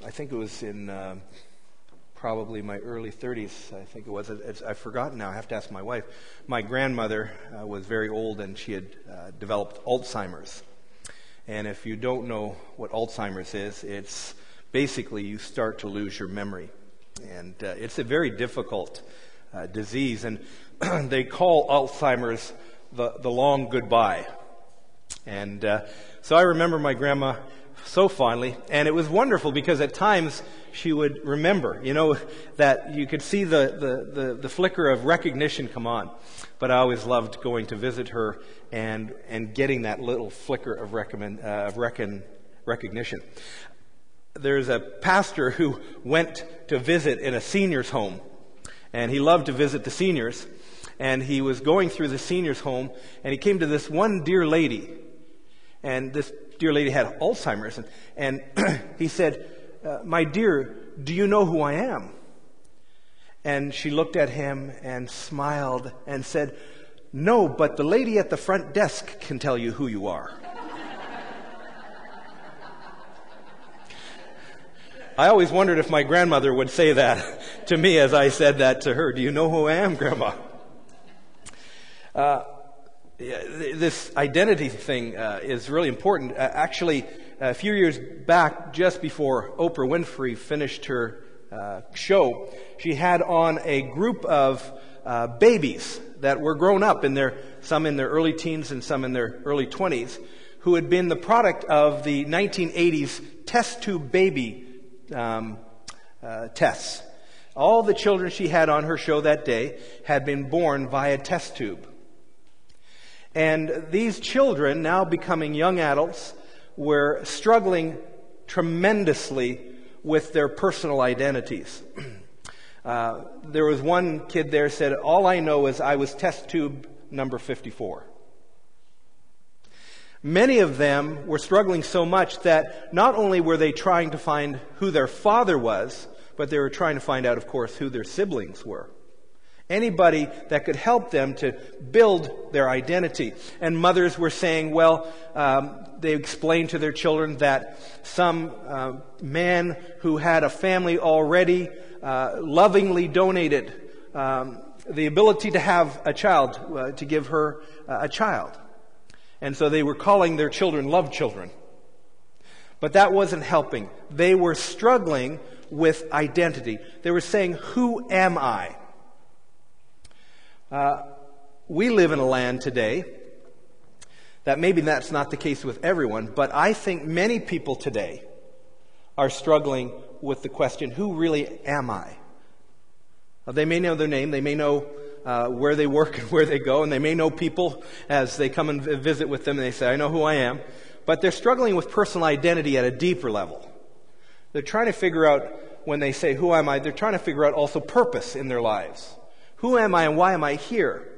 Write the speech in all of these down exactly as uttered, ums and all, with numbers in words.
I think it was in uh, probably my early thirties, I think it was. It's, I've forgotten now. I have to ask my wife. My grandmother uh, was very old, and she had uh, developed Alzheimer's. And if you don't know what Alzheimer's is, it's basically you start to lose your memory. And uh, it's a very difficult uh, disease. And they call Alzheimer's the, the long goodbye. And uh, so I remember my grandma so fondly, and it was wonderful because at times she would remember, you know, that you could see the, the, the, the flicker of recognition come on. But I always loved going to visit her and and getting that little flicker of, recommend, uh, of recon, recognition. There's a pastor who went to visit in a senior's home, and he loved to visit the seniors. And he was going through the senior's home, and he came to this one dear lady, and this dear lady had Alzheimer's, and, and he said, uh, "My dear, do you know who I am?" And she looked at him and smiled and said, "No, but the lady at the front desk can tell you who you are." I always wondered if my grandmother would say that to me as I said that to her. "Do you know who I am, Grandma?" Uh, this identity thing uh, is really important. Uh, actually, a few years back, just before Oprah Winfrey finished her uh, show, she had on a group of uh, babies that were grown up, in their some in their early teens and some in their early twenties, who had been the product of the nineteen eighties test tube baby um, uh, tests. All the children she had on her show that day had been born via test tube. And these children, now becoming young adults, were struggling tremendously with their personal identities. Uh, there was one kid there said, "All I know is I was test tube number fifty-four. Many of them were struggling so much that not only were they trying to find who their father was, but they were trying to find out, of course, who their siblings were. Anybody that could help them to build their identity. And mothers were saying, well, um, they explained to their children that some uh, man who had a family already uh, lovingly donated um, the ability to have a child, uh, to give her uh, a child. And so they were calling their children love children. But that wasn't helping. They were struggling with identity. They were saying, who am I? Uh, we live in a land today that maybe that's not the case with everyone, but I think many people today are struggling with the question, who really am I? Well, they may know their name, they may know uh, where they work and where they go, and they may know people as they come and visit with them and they say, I know who I am, but they're struggling with personal identity at a deeper level. They're trying to figure out, when they say, who am I, they're trying to figure out also purpose in their lives. Who am I and why am I here?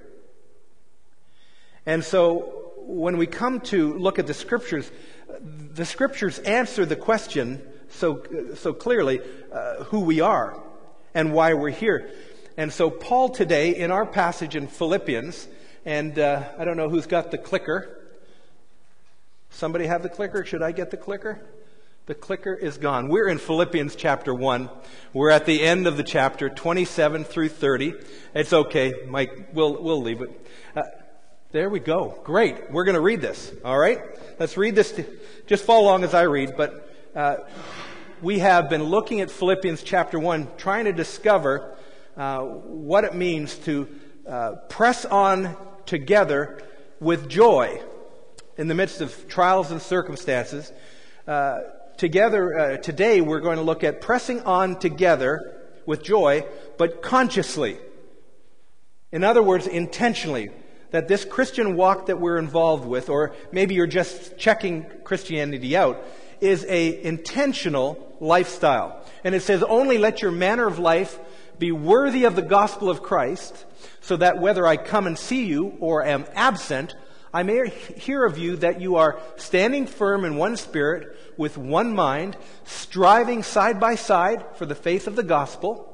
And so when we come to look at the Scriptures, the Scriptures answer the question so so clearly, uh, who we are and why we're here. And so Paul today, in our passage in Philippians, and uh, I don't know who's got the clicker. Somebody have the clicker? Should I get the clicker? The clicker is gone. We're in Philippians chapter one. We're at the end of the chapter, twenty-seven through thirty. It's okay, Mike. We'll we'll leave it. Uh, there we go. Great. We're going to read this. All right. Let's read this. To, just follow along as I read. But uh, we have been looking at Philippians chapter one, trying to discover uh, what it means to uh, press on together with joy in the midst of trials and circumstances. Uh, Together, uh, today we're going to look at pressing on together with joy, but consciously. In other words, intentionally. That this Christian walk that we're involved with, or maybe you're just checking Christianity out, is a intentional lifestyle. And it says, only let your manner of life be worthy of the gospel of Christ, so that whether I come and see you or am absent, I may hear of you that you are standing firm in one spirit, with one mind, striving side by side for the faith of the gospel.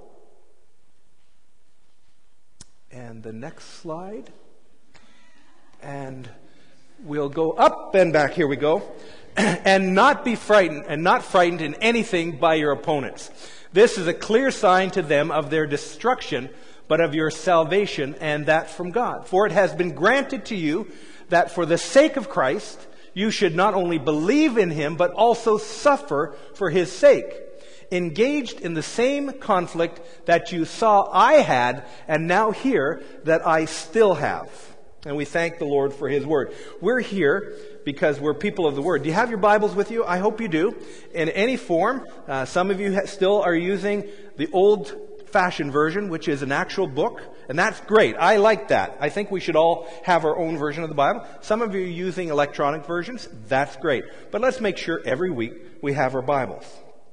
And the next slide. And we'll go up and back. Here we go. and not be frightened, and not frightened in anything by your opponents. This is a clear sign to them of their destruction, but of your salvation, and that from God. For it has been granted to you that for the sake of Christ, you should not only believe in him, but also suffer for his sake, engaged in the same conflict that you saw I had, and now hear that I still have. And we thank the Lord for his word. We're here because we're people of the word. Do you have your Bibles with you? I hope you do. In any form. Uh, some of you ha- still are using the old-fashioned version, which is an actual book. And that's great. I like that. I think we should all have our own version of the Bible. Some of you are using electronic versions. That's great. But let's make sure every week we have our Bibles.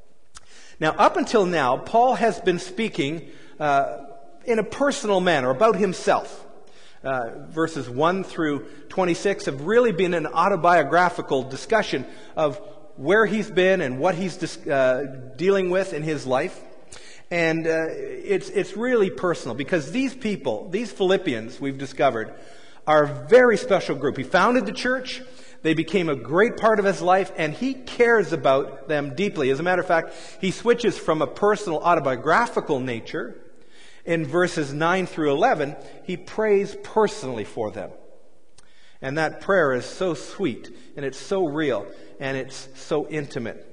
Now, up until now, Paul has been speaking uh, in a personal manner about himself. Uh, verses one through twenty-six have really been an autobiographical discussion of where he's been and what he's dis- uh, dealing with in his life. And uh, it's it's really personal because these people, these Philippians, we've discovered, are a very special group. He founded the church. They became a great part of his life, and he cares about them deeply. As a matter of fact, he switches from a personal autobiographical nature. In verses nine through eleven, he prays personally for them. And that prayer is so sweet, and it's so real, and it's so intimate.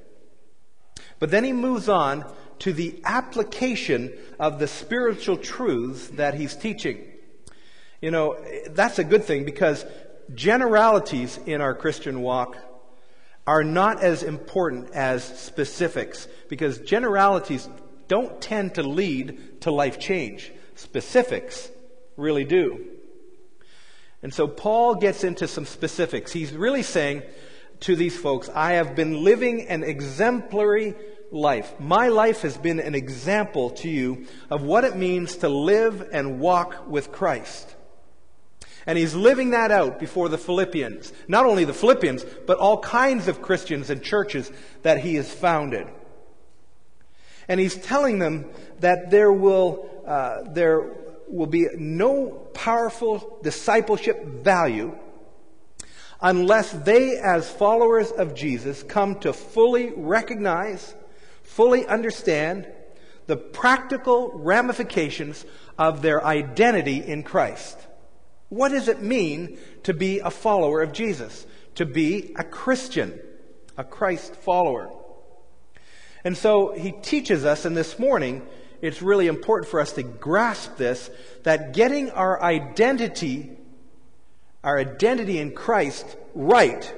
But then he moves on to the application of the spiritual truths that he's teaching. You know, that's a good thing because generalities in our Christian walk are not as important as specifics, because generalities don't tend to lead to life change. Specifics really do. And so Paul gets into some specifics. He's really saying to these folks, I have been living an exemplary life. My life has been an example to you of what it means to live and walk with Christ. And he's living that out before the Philippians. Not only the Philippians, but all kinds of Christians and churches that he has founded. And he's telling them that there will uh, there will be no powerful discipleship value unless they, as followers of Jesus, come to fully recognize, fully understand the practical ramifications of their identity in Christ. What does it mean to be a follower of Jesus? To be a Christian, a Christ follower. And so he teaches us, and this morning it's really important for us to grasp this, that getting our identity, our identity in Christ right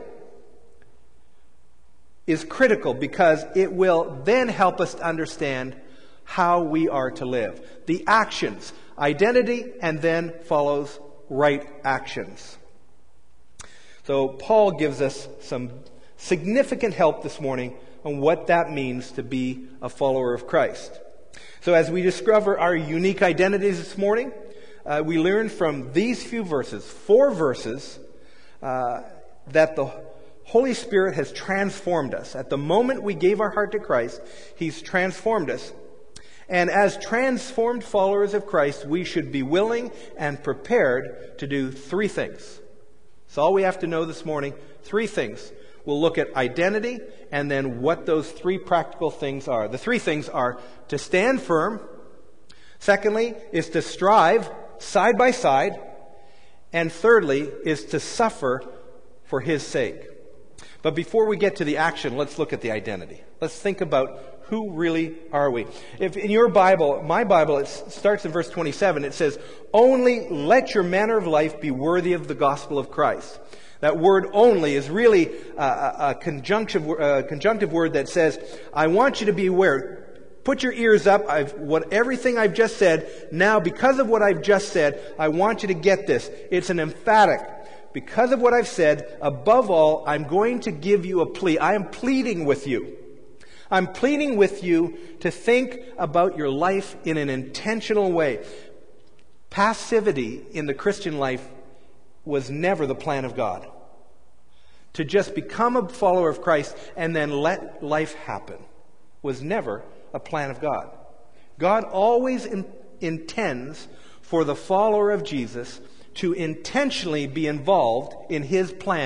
is critical, because it will then help us to understand how we are to live. The actions, identity, and then follows right actions. So Paul gives us some significant help this morning on what that means to be a follower of Christ. So as we discover our unique identities this morning, uh, we learn from these few verses, four verses, uh, that the Holy Spirit has transformed us. At the moment we gave our heart to Christ, He's transformed us. And as transformed followers of Christ, we should be willing and prepared to do three things. That's all we have to know this morning. Three things. We'll look at identity and then what those three practical things are. The three things are to stand firm. Secondly, is to strive side by side. And thirdly, is to suffer for His sake. But before we get to the action, let's look at the identity. Let's think about who really are we. If in your Bible, my Bible, it starts in verse twenty-seven. It says, "Only let your manner of life be worthy of the gospel of Christ." That word "only" is really a, a conjunctive, a conjunctive word that says, I want you to be aware. Put your ears up. I've, what, everything I've just said, now because of what I've just said, I want you to get this. It's an emphatic. Because of what I've said, above all, I'm going to give you a plea. I am pleading with you. I'm pleading with you to think about your life in an intentional way. Passivity in the Christian life was never the plan of God. To just become a follower of Christ and then let life happen was never a plan of God. God always in, intends for the follower of Jesus to intentionally be involved in His plan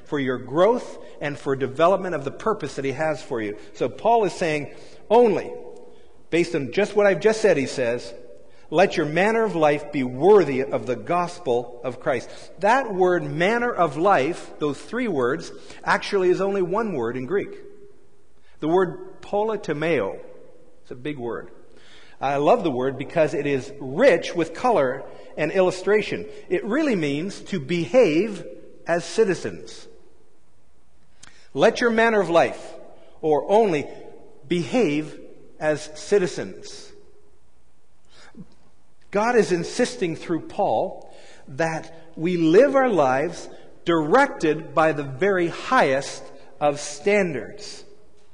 for your growth and for development of the purpose that he has for you. So Paul is saying, only, based on just what I've just said, he says, let your manner of life be worthy of the gospel of Christ. That word, manner of life, those three words, actually is only one word in Greek. The word politeomeo. It's a big word. I love the word because it is rich with color and illustration. It really means to behave as citizens. Let your manner of life, or only, behave as citizens. God is insisting through Paul that we live our lives directed by the very highest of standards.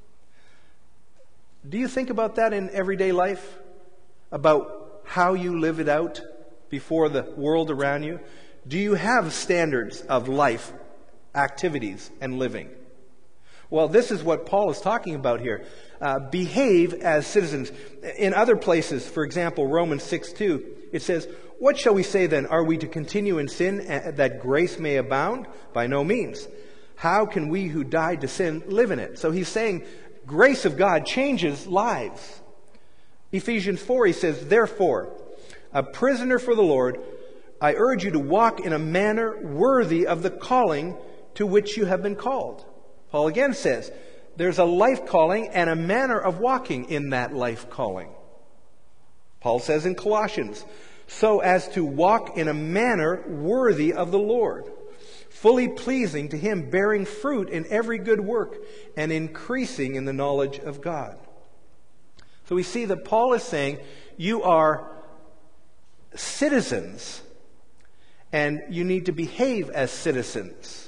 Do you think about that in everyday life? About how you live it out before the world around you? Do you have standards of life, activities, and living? Well, this is what Paul is talking about here. Uh, behave as citizens. In other places, for example, Romans six two, it says, what shall we say then? Are we to continue in sin that grace may abound? By no means. How can we who died to sin live in it? So he's saying grace of God changes lives. Ephesians four, he says, therefore, a prisoner for the Lord, I urge you to walk in a manner worthy of the calling to which you have been called. Paul again says, there's a life calling and a manner of walking in that life calling. Paul says in Colossians, so as to walk in a manner worthy of the Lord, fully pleasing to him, bearing fruit in every good work and increasing in the knowledge of God. So we see that Paul is saying you are citizens and you need to behave as citizens.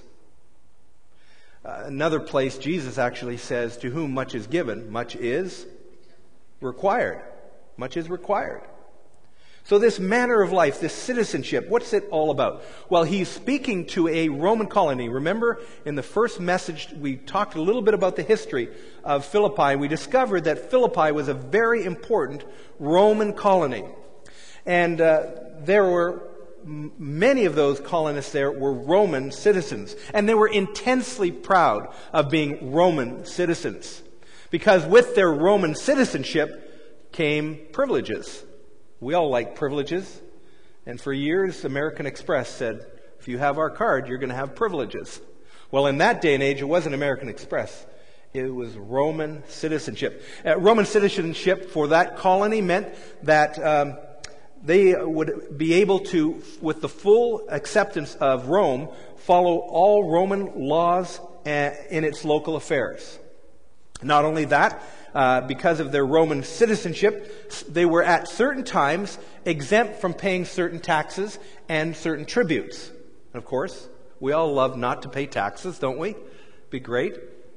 Uh, another place, Jesus actually says, to whom much is given, much is required. Much is required. So this manner of life, this citizenship, what's it all about? Well, he's speaking to a Roman colony. Remember, in the first message, we talked a little bit about the history of Philippi. We discovered that Philippi was a very important Roman colony. And uh, there were many of those colonists there were Roman citizens. And they were intensely proud of being Roman citizens. Because with their Roman citizenship came privileges. We all like privileges. And for years, American Express said, if you have our card, you're going to have privileges. Well, in that day and age, it wasn't American Express. It was Roman citizenship. Uh, Roman citizenship for that colony meant that um, they would be able to, with the full acceptance of Rome, follow all Roman laws uh, in its local affairs. Not only that, Uh, because of their Roman citizenship, they were at certain times exempt from paying certain taxes and certain tributes. And of course, we all love not to pay taxes, don't we? Be great.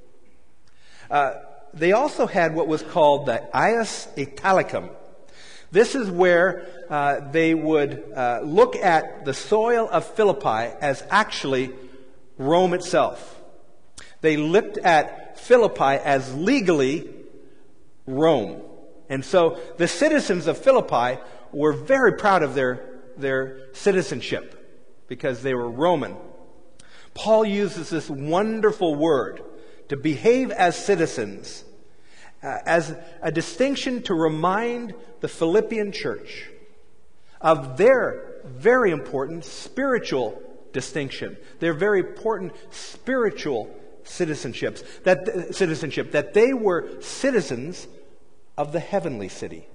Uh, they also had what was called the ius italicum. This is where uh, they would uh, look at the soil of Philippi as actually Rome itself. They looked at Philippi as legally Rome. And so the citizens of Philippi were very proud of their, their citizenship because they were Roman. Paul uses this wonderful word to behave as citizens uh, as a distinction to remind the Philippian church of their very important spiritual distinction, their very important spiritual citizenships, that citizenship, that they were citizens of the heavenly city.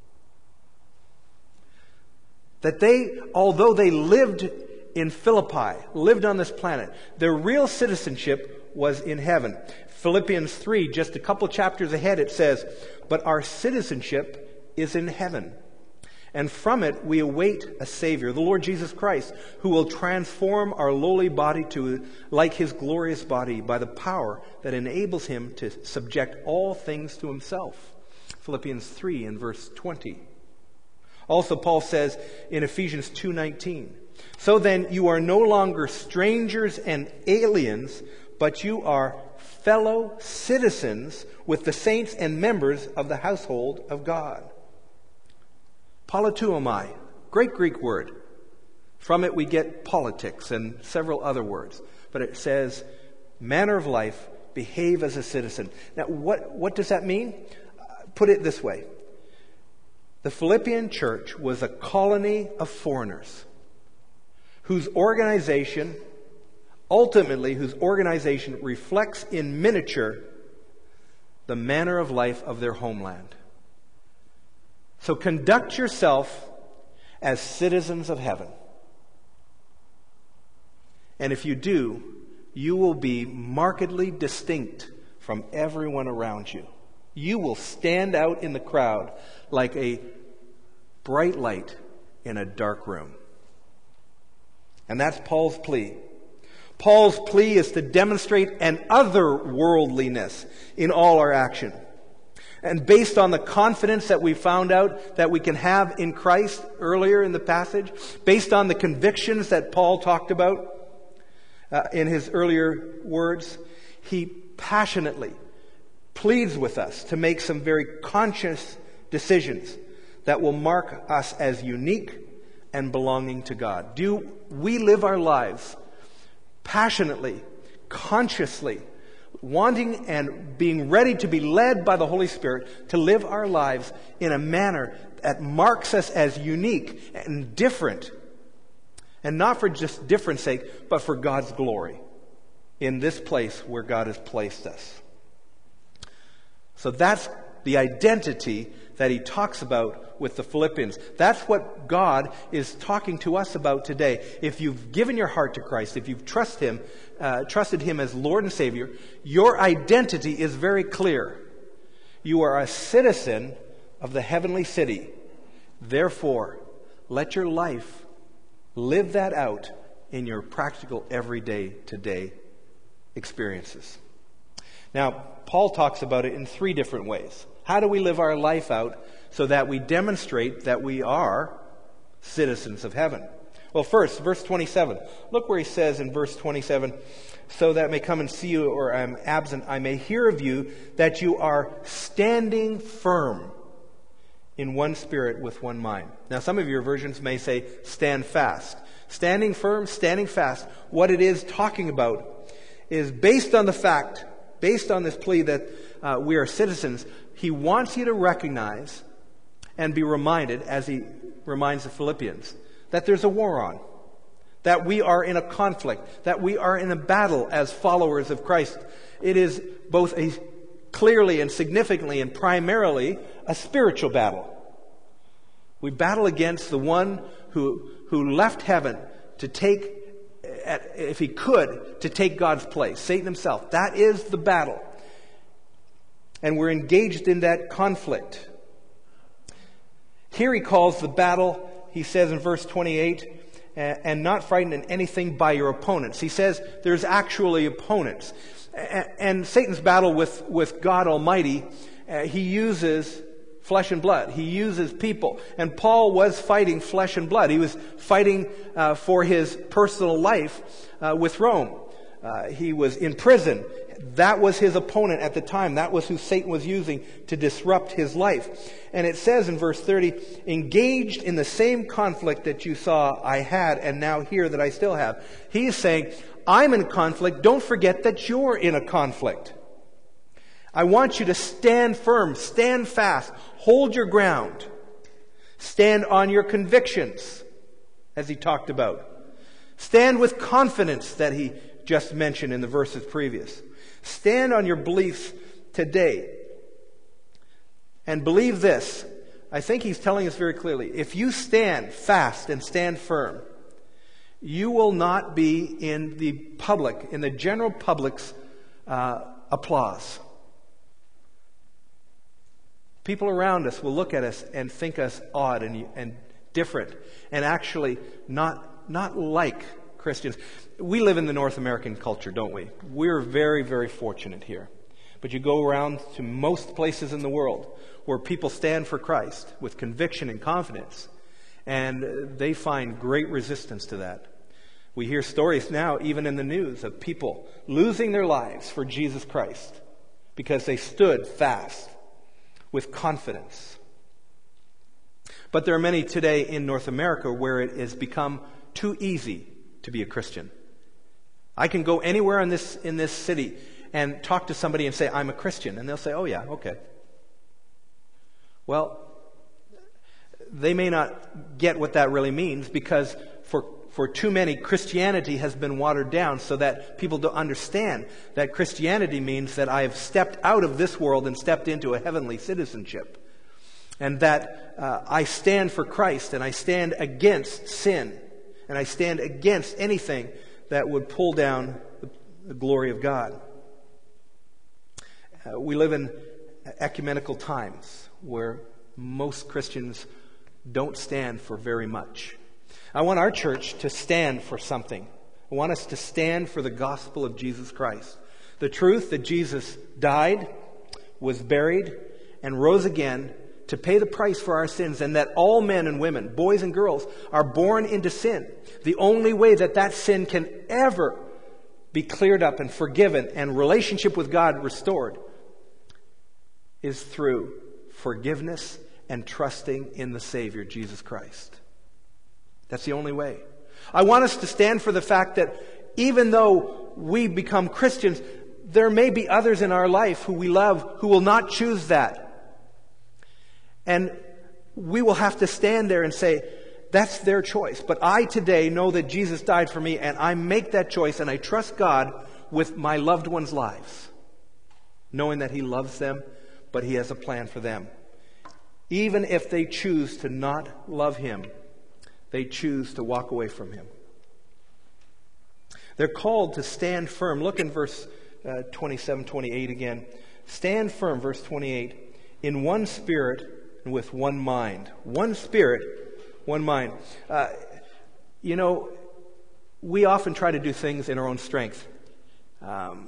That they, although they lived in Philippi, lived on this planet, their real citizenship was in heaven. Philippians three, just a couple chapters ahead, it says, but our citizenship is in heaven. And from it we await a Savior, the Lord Jesus Christ, who will transform our lowly body to like His glorious body by the power that enables Him to subject all things to Himself. Philippians three and verse twenty. Also Paul says in Ephesians two nineteen, so then you are no longer strangers and aliens, but you are fellow citizens with the saints and members of the household of God. Politeuomai, great Greek word. From it we get politics and several other words. But it says manner of life, behave as a citizen. Now, what, what does that mean? Uh, put it this way. The Philippian church was a colony of foreigners whose organization, ultimately, whose organization reflects in miniature the manner of life of their homeland. So conduct yourself as citizens of heaven. And if you do, you will be markedly distinct from everyone around you. You will stand out in the crowd like a bright light in a dark room. And that's Paul's plea. Paul's plea is to demonstrate an otherworldliness in all our action. And based on the confidence that we found out that we can have in Christ earlier in the passage, based on the convictions that Paul talked about uh, in his earlier words, he passionately pleads with us to make some very conscious decisions that will mark us as unique and belonging to God. Do we live our lives passionately, consciously, wanting and being ready to be led by the Holy Spirit to live our lives in a manner that marks us as unique and different, and not for just difference sake, but for God's glory in this place where God has placed us. So that's the identity that he talks about with the Philippians. That's what God is talking to us about today. If you've given your heart to Christ, if you've trust him, uh, trusted him as Lord and Savior, your identity is very clear. You are a citizen of the heavenly city. Therefore, let your life live that out in your practical everyday today experiences. Now, Paul talks about it in three different ways. How do we live our life out so that we demonstrate that we are citizens of heaven? Well, first, verse twenty-seven. Look where he says in verse twenty-seven, so that I may come and see you, or I am absent, I may hear of you that you are standing firm in one spirit with one mind. Now, some of your versions may say stand fast. Standing firm, standing fast. What it is talking about is based on the fact, based on this plea that uh, we are citizens, he wants you to recognize and be reminded, as he reminds the Philippians, that there's a war on, that we are in a conflict, that we are in a battle as followers of Christ. It is both a clearly and significantly and primarily a spiritual battle. We battle against the one who, who left heaven to take, if he could, to take God's place, Satan himself. That is the battle. And we're engaged in that conflict. Here he calls the battle, he says in verse twenty-eight, and not frightened in anything by your opponents. He says there's actually opponents. And Satan's battle with, with God Almighty, uh, he uses flesh and blood. He uses people. And Paul was fighting flesh and blood. He was fighting uh, for his personal life uh, with Rome. Uh, he was in prison. That was his opponent at the time. That was who Satan was using to disrupt his life. And it says in verse thirty, engaged in the same conflict that you saw I had and now hear that I still have. He is saying, I'm in conflict. Don't forget that you're in a conflict. I want you to stand firm, stand fast, hold your ground. Stand on your convictions, as he talked about. Stand with confidence that he just mentioned in the verses previous. Stand on your beliefs today. And believe this. I think he's telling us very clearly. If you stand fast and stand firm, you will not be in the public, in the general public's uh, applause. People around us will look at us and think us odd and, and different, and actually not, not like Christians. We live in the North American culture, don't we? We're very, very fortunate here. But you go around to most places in the world where people stand for Christ with conviction and confidence, and they find great resistance to that. We hear stories now, even in the news, of people losing their lives for Jesus Christ because they stood fast with confidence. But there are many today in North America where it has become too easy to be a Christian. I can go anywhere in this in this city and talk to somebody and say, I'm a Christian. And they'll say, oh yeah, okay. Well, they may not get what that really means, because for for too many, Christianity has been watered down so that people don't understand that Christianity means that I have stepped out of this world and stepped into a heavenly citizenship. And that uh, I stand for Christ, and I stand against sin, and I stand against anything that would pull down the, the glory of God. Uh, we live in ecumenical times where most Christians don't stand for very much. I want our church to stand for something. I want us to stand for the gospel of Jesus Christ. The truth that Jesus died, was buried, and rose again to pay the price for our sins, and that all men and women, boys and girls, are born into sin. The only way that that sin can ever be cleared up and forgiven and relationship with God restored is through forgiveness and trusting in the Savior, Jesus Christ. That's the only way. I want us to stand for the fact that even though we become Christians, there may be others in our life who we love who will not choose that. And we will have to stand there and say, that's their choice. But I today know that Jesus died for me, and I make that choice, and I trust God with my loved ones' lives, knowing that He loves them, but He has a plan for them. Even if they choose to not love Him, they choose to walk away from Him. They're called to stand firm. Look in verse uh, twenty-seven, twenty-eight again. Stand firm, verse twenty-eight, in one spirit and with one mind. One spirit, one mind. Uh, you know, we often try to do things in our own strength. Um,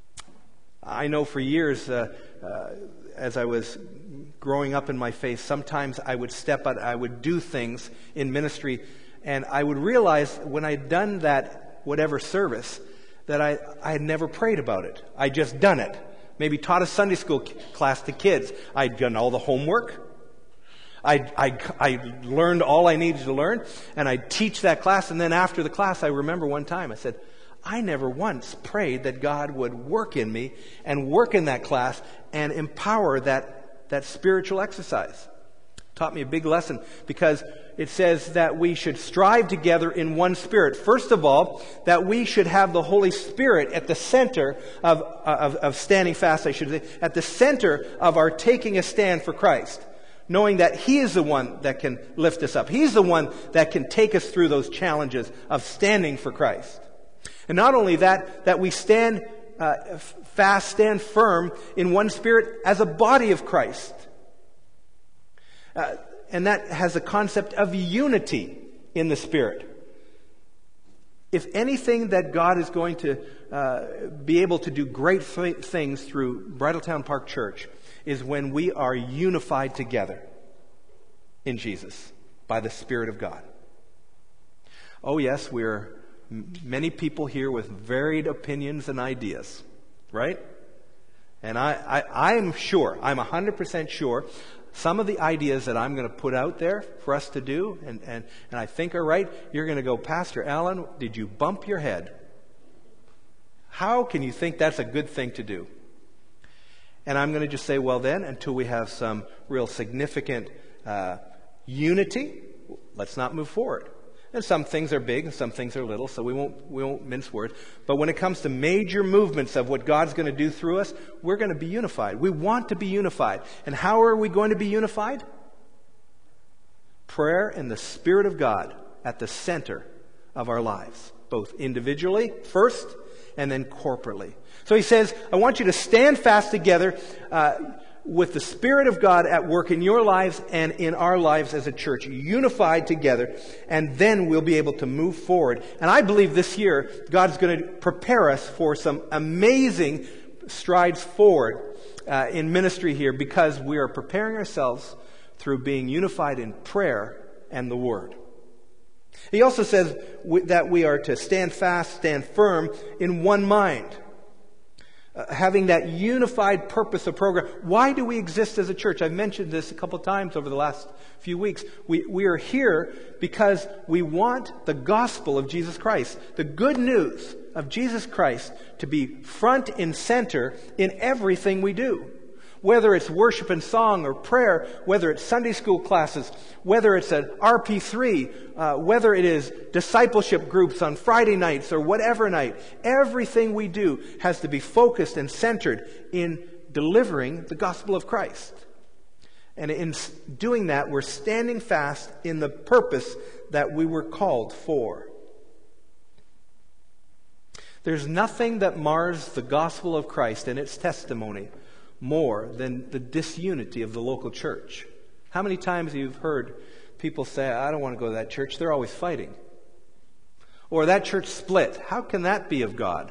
I know for years, uh, uh, as I was growing up in my faith, sometimes I would step out, I would do things in ministry, and I would realize when I'd done that, whatever service, that I, I had never prayed about it. I'd just done it. Maybe taught a Sunday school class to kids. I'd done all the homework. I, I, I learned all I needed to learn, and I'd teach that class, and then after the class, I remember one time I said, I never once prayed that God would work in me and work in that class and empower that, that spiritual exercise. Taught me a big lesson, because it says that we should strive together in one spirit. First of all, that we should have the Holy Spirit at the center of, of, of standing fast, I should say, at the center of our taking a stand for Christ. Knowing that He is the one that can lift us up. He's the one that can take us through those challenges of standing for Christ. And not only that, that we stand uh, fast, stand firm in one spirit as a body of Christ. Uh, and that has a concept of unity in the Spirit. If anything that God is going to uh, be able to do great th- things through Bridletown Park Church is when we are unified together in Jesus by the Spirit of God. Oh yes, we're m- many people here with varied opinions and ideas, right? And I, I, I'm sure, I'm one hundred percent sure, some of the ideas that I'm going to put out there for us to do, and, and, and I think are right, you're going to go, Pastor Alan, did you bump your head? How can you think that's a good thing to do? And I'm going to just say, well then, until we have some real significant uh, unity, let's not move forward. And some things are big and some things are little, so we won't we won't mince words. But when it comes to major movements of what God's going to do through us, we're going to be unified. We want to be unified. And how are we going to be unified? Prayer and the Spirit of God at the center of our lives, both individually first and then corporately. So he says, I want you to stand fast together uh, with the Spirit of God at work in your lives and in our lives as a church, unified together, and then we'll be able to move forward. And I believe this year, God's going to prepare us for some amazing strides forward uh, in ministry here, because we are preparing ourselves through being unified in prayer and the Word. He also says that we are to stand fast, stand firm in one mind. Uh, having that unified purpose of program. Why do we exist as a church? I've mentioned this a couple times over the last few weeks. We, we are here because we want the gospel of Jesus Christ, the good news of Jesus Christ to be front and center in everything we do. Whether it's worship and song or prayer, whether it's Sunday school classes, whether it's an R P three, uh, whether it is discipleship groups on Friday nights or whatever night, everything we do has to be focused and centered in delivering the gospel of Christ. And in doing that, we're standing fast in the purpose that we were called for. There's nothing that mars the gospel of Christ and its testimony more than the disunity of the local church. How many times you've heard people say, I don't want to go to that church, they're always fighting. Or that church split, how can that be of God?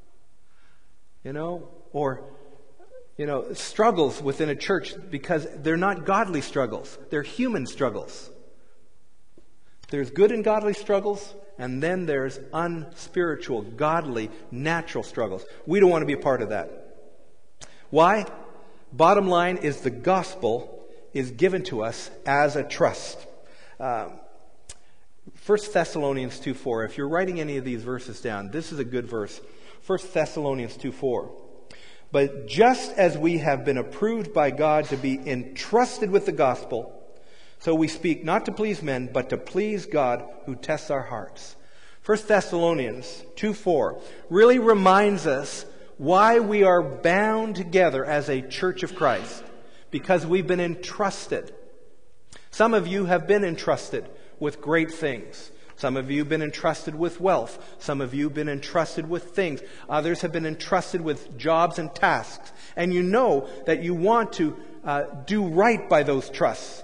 You know, or, you know, struggles within a church because they're not godly struggles, they're human struggles. There's good and godly struggles, and then there's unspiritual, godly, natural struggles. We don't want to be a part of that. Why? Bottom line is the gospel is given to us as a trust. Um, First Thessalonians two four. If you're writing any of these verses down, this is a good verse. First Thessalonians two four. But just as we have been approved by God to be entrusted with the gospel, so we speak not to please men, but to please God who tests our hearts. First Thessalonians two four really reminds us why we are bound together as a church of Christ. Because we've been entrusted. Some of you have been entrusted with great things. Some of you have been entrusted with wealth. Some of you have been entrusted with things. Others have been entrusted with jobs and tasks. And you know that you want to uh, do right by those trusts.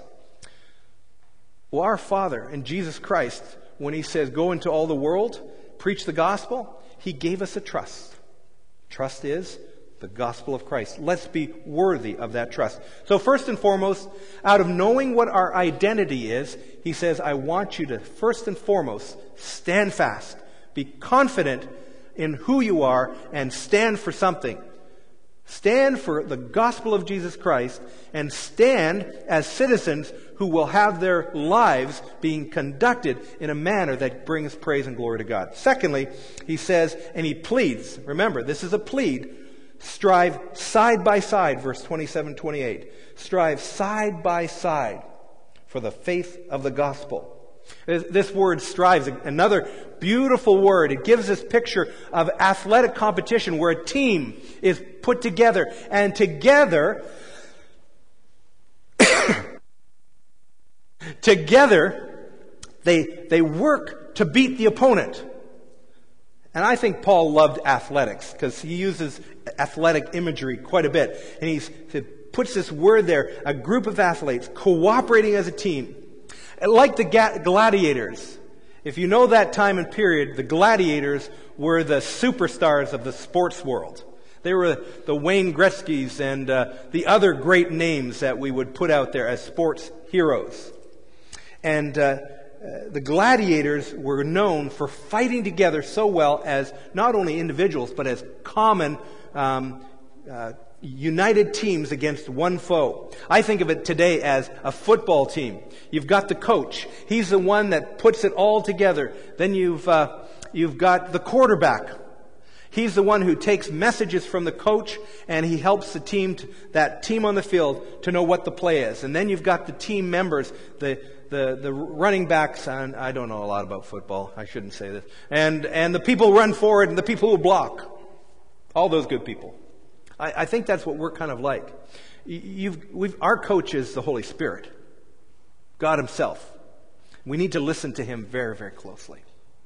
Well, our Father in Jesus Christ, when He says, go into all the world, preach the gospel, He gave us a trust. Trust is the gospel of Christ. Let's be worthy of that trust. So first and foremost, out of knowing what our identity is, He says, I want you to first and foremost stand fast. Be confident in who you are and stand for something. Stand for the gospel of Jesus Christ and stand as citizens who will have their lives being conducted in a manner that brings praise and glory to God. Secondly, he says, and he pleads, remember, this is a plead, strive side by side, verse twenty-seven twenty-eight. Strive side by side for the faith of the gospel. This word strives, another beautiful word. It gives this picture of athletic competition where a team is put together, and together, together, they, they work to beat the opponent. And I think Paul loved athletics because he uses athletic imagery quite a bit. And he's, he puts this word there, a group of athletes cooperating as a team. Like the gladiators. If you know that time and period, the gladiators were the superstars of the sports world. They were the Wayne Gretzky's and uh, the other great names that we would put out there as sports heroes. And uh, uh, the gladiators were known for fighting together so well as not only individuals, but as common um, uh, united teams against one foe. I think of it today as a football team. You've got the coach. He's the one that puts it all together. Then you've uh, you've got the quarterback. He's the one who takes messages from the coach and he helps the team, to, that team on the field, to know what the play is. And then you've got the team members, the the the running backs. And I don't know a lot about football. I shouldn't say this. And and the people who run forward and the people who block. All those good people. I, I think that's what we're kind of like. You've, we've, our coach is the Holy Spirit, God Himself. We need to listen to Him very, very closely.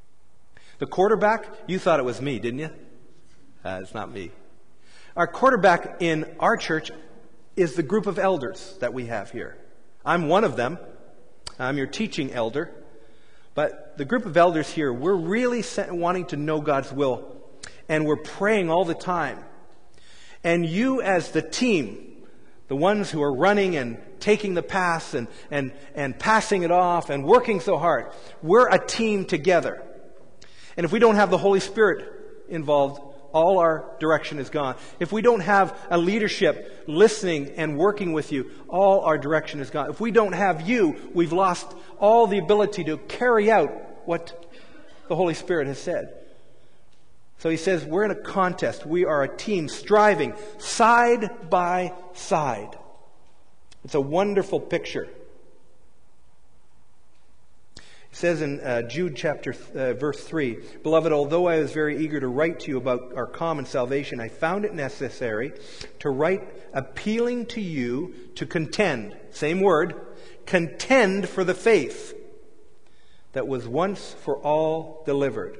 The quarterback, you thought it was me, didn't you? Uh, it's not me. Our quarterback in our church is the group of elders that we have here. I'm one of them. I'm your teaching elder. But the group of elders here, we're really wanting to know God's will. And we're praying all the time. And you as the team, the ones who are running and taking the pass and, and, and passing it off and working so hard, we're a team together. And if we don't have the Holy Spirit involved, all our direction is gone. If we don't have a leadership listening and working with you, all our direction is gone. If we don't have you, we've lost all the ability to carry out what the Holy Spirit has said. So he says we're in a contest. We are a team striving side by side. It's a wonderful picture. It says in uh, Jude chapter uh, verse three, "Beloved, although I was very eager to write to you about our common salvation, I found it necessary to write appealing to you to contend," same word, "contend for the faith that was once for all delivered."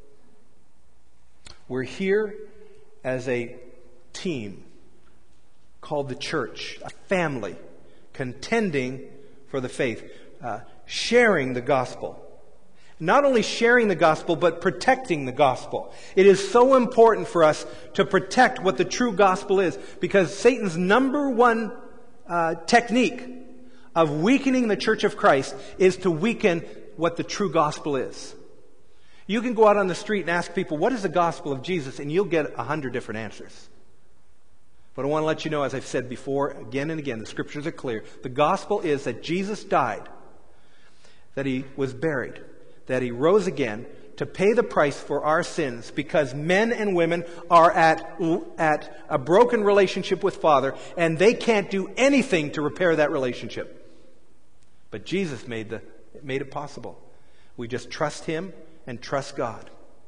We're here as a team called the church, a family, contending for the faith, uh, sharing the gospel. Not only sharing the gospel, but protecting the gospel. It is so important for us to protect what the true gospel is, because Satan's number one uh, technique of weakening the church of Christ is to weaken what the true gospel is. You can go out on the street and ask people, what is the gospel of Jesus? And you'll get a hundred different answers. But I want to let you know, as I've said before, again and again, the scriptures are clear. The gospel is that Jesus died, that he was buried, that he rose again to pay the price for our sins, because men and women are at, at a broken relationship with Father, and they can't do anything to repair that relationship. But Jesus made, the, made it possible. We just trust him and trust God.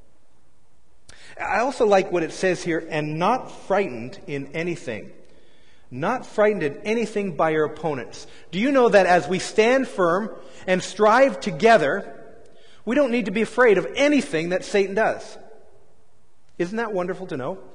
I also like what it says here, "and not frightened in anything." Not frightened in anything by your opponents. Do you know that as we stand firm and strive together, we don't need to be afraid of anything that Satan does? Isn't that wonderful to know?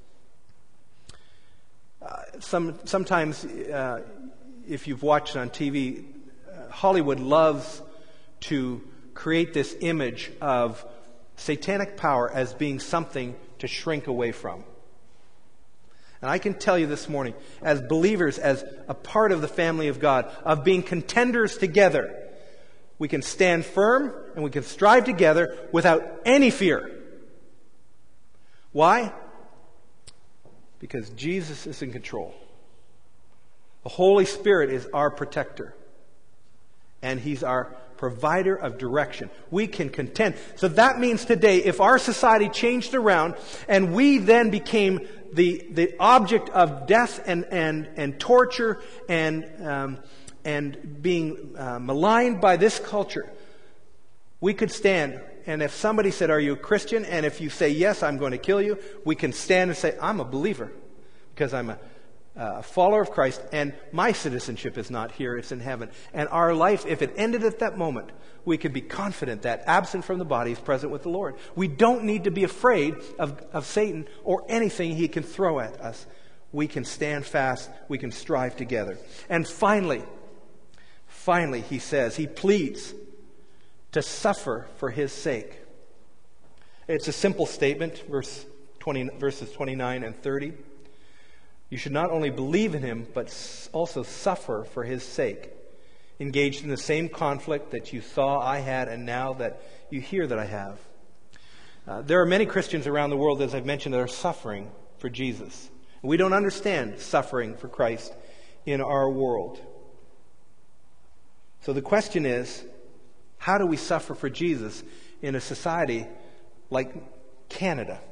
Uh, some sometimes, uh, if you've watched on T V, uh, Hollywood loves to create this image of satanic power as being something to shrink away from. And I can tell you this morning, as believers, as a part of the family of God, of being contenders together, we can stand firm and we can strive together without any fear. Why? Because Jesus is in control. The Holy Spirit is our protector. And he's our provider of direction. We can contend. So that means today, if our society changed around and we then became the the object of death and and and torture and um, and being uh, maligned by this culture, we could stand. And if somebody said, "Are you a Christian?" and if you say, "Yes, I'm going to kill you," we can stand and say, "I'm a believer because I'm a a follower of Christ, and my citizenship is not here, it's in heaven." And our life, if it ended at that moment, we could be confident that absent from the body is present with the Lord. We don't need to be afraid of, of Satan or anything he can throw at us. We can stand fast, we can strive together. And finally, finally, he says, he pleads to suffer for his sake. It's a simple statement, verse twenty, verses twenty-nine and thirty. You should not only believe in him, but also suffer for his sake. Engaged in the same conflict that you saw I had, and now that you hear that I have. Uh, there are many Christians around the world, as I've mentioned, that are suffering for Jesus. We don't understand suffering for Christ in our world. So the question is, how do we suffer for Jesus in a society like Canada?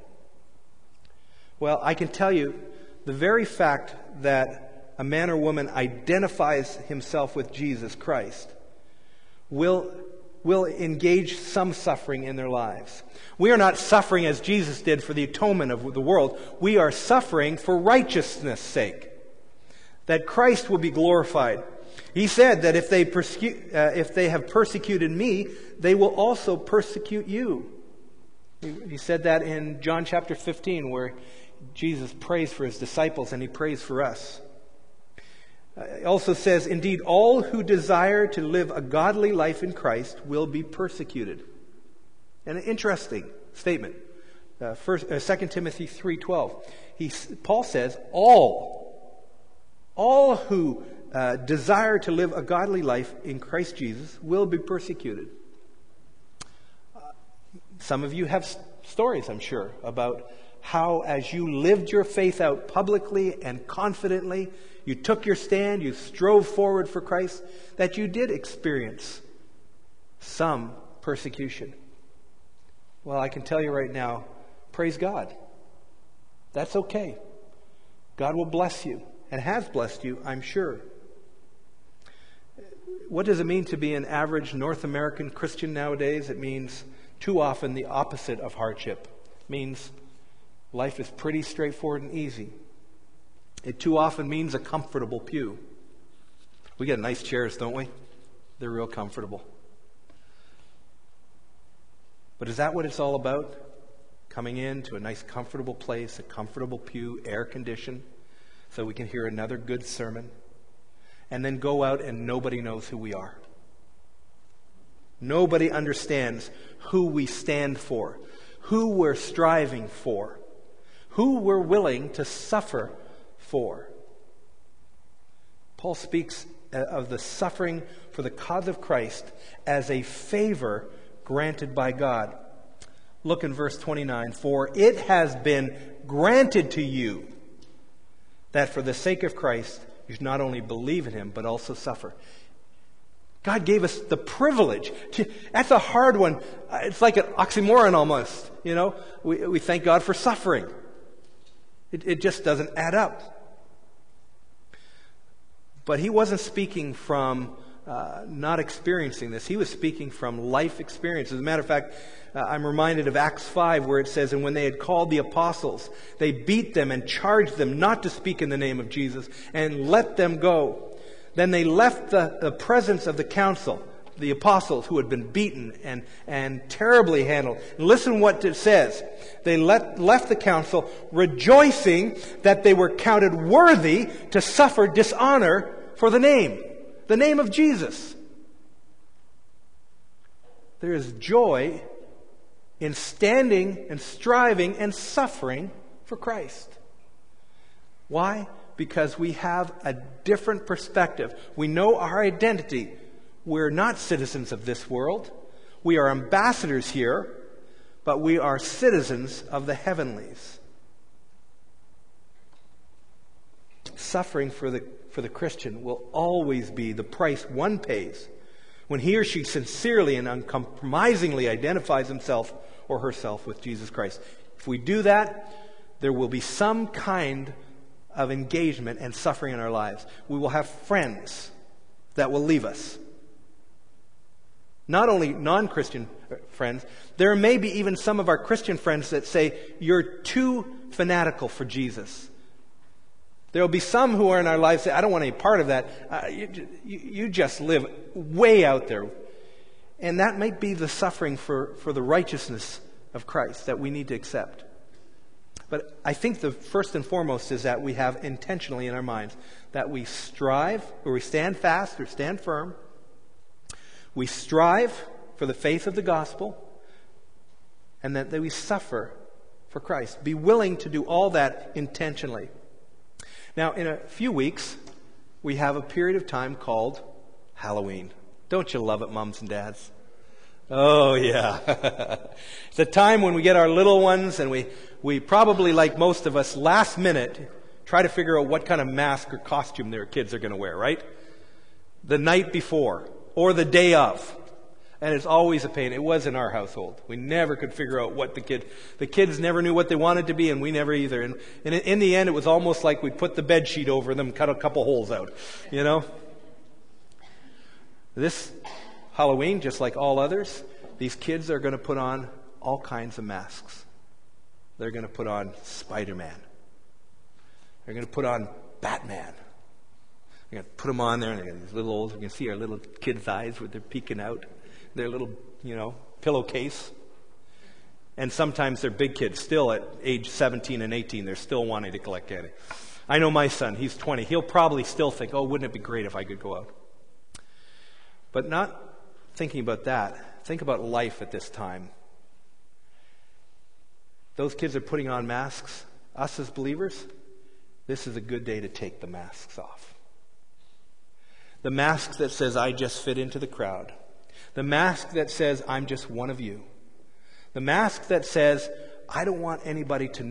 Well, I can tell you, the very fact that a man or woman identifies himself with Jesus Christ will, will engage some suffering in their lives. We are not suffering as Jesus did for the atonement of the world. We are suffering for righteousness' sake, that Christ will be glorified. He said that if they, persecute, uh, if they have persecuted me, they will also persecute you. He, he said that in John chapter fifteen, where Jesus prays for his disciples and he prays for us. Uh, it also says, indeed, all who desire to live a godly life in Christ will be persecuted. An interesting statement. Uh, first, uh, Second Timothy three twelve. He, Paul says, all, all who uh, desire to live a godly life in Christ Jesus will be persecuted. Uh, some of you have st- stories, I'm sure, about how as you lived your faith out publicly and confidently, you took your stand, you strove forward for Christ, that you did experience some persecution. Well, I can tell you right now, praise God. That's okay. God will bless you, and has blessed you, I'm sure. What does it mean to be an average North American Christian nowadays? It means too often the opposite of hardship. It means life is pretty straightforward and easy. It too often means a comfortable pew. We get nice chairs, don't we? They're real comfortable. But is that what it's all about? Coming into a nice comfortable place, a comfortable pew, air conditioned, so we can hear another good sermon, and then go out and nobody knows who we are. Nobody understands who we stand for, who we're striving for, who we're willing to suffer for. Paul speaks of the suffering for the cause of Christ as a favor granted by God. Look in verse twenty-nine. For it has been granted to you that for the sake of Christ you should not only believe in him, but also suffer. God gave us the privilege. To, that's a hard one. It's like an oxymoron almost. You know, we, we thank God for suffering. It, it just doesn't add up. But he wasn't speaking from uh, not experiencing this. He was speaking from life experience. As a matter of fact, uh, I'm reminded of Acts five where it says, and when they had called the apostles, they beat them and charged them not to speak in the name of Jesus and let them go. Then they left the, the presence of the council, the apostles who had been beaten and, and terribly handled. And listen what it says. They let, left the council rejoicing that they were counted worthy to suffer dishonor for the name, the name of Jesus. There is joy in standing and striving and suffering for Christ. Why? Because we have a different perspective. We know our identity. We're not citizens of this world. We are ambassadors here, but we are citizens of the heavenlies. Suffering for the for the Christian will always be the price one pays when he or she sincerely and uncompromisingly identifies himself or herself with Jesus Christ. If we do that, there will be some kind of engagement and suffering in our lives. We will have friends that will leave us. Not only non-Christian friends, there may be even some of our Christian friends that say, you're too fanatical for Jesus. There will be some who are in our lives say, I don't want any part of that. Uh, you, you just live way out there. And that might be the suffering for, for the righteousness of Christ that we need to accept. But I think the first and foremost is that we have intentionally in our minds that we strive, or we stand fast or stand firm. We strive for the faith of the gospel, and that, that we suffer for Christ. Be willing to do all that intentionally. Now, in a few weeks, we have a period of time called Halloween. Don't you love it, moms and dads? Oh, yeah. It's a time when we get our little ones and we, we probably, like most of us, last minute try to figure out what kind of mask or costume their kids are going to wear, right? The night before or the day of. And it's always a pain. It was in our household. We never could figure out what the kid, the kids never knew what they wanted to be, and we never either. And, and in the end, it was almost like we'd put the bed sheet over them, cut a couple holes out, you know? This Halloween, just like all others, these kids are going to put on all kinds of masks. They're going to put on Spider-Man. They're going to put on Batman. They're going to put them on there, and they got these little old, you can see our little kids' eyes where they're peeking out. Their little, you know, pillowcase. And sometimes they're big kids, still at age seventeen and eighteen, they're still wanting to collect candy. I know my son, he's twenty. He'll probably still think, oh, wouldn't it be great if I could go out? But not thinking about that. Think about life at this time. Those kids are putting on masks. Us as believers, this is a good day to take the masks off. The mask that says, I just fit into the crowd. The mask that says, I'm just one of you. The mask that says, I don't want anybody to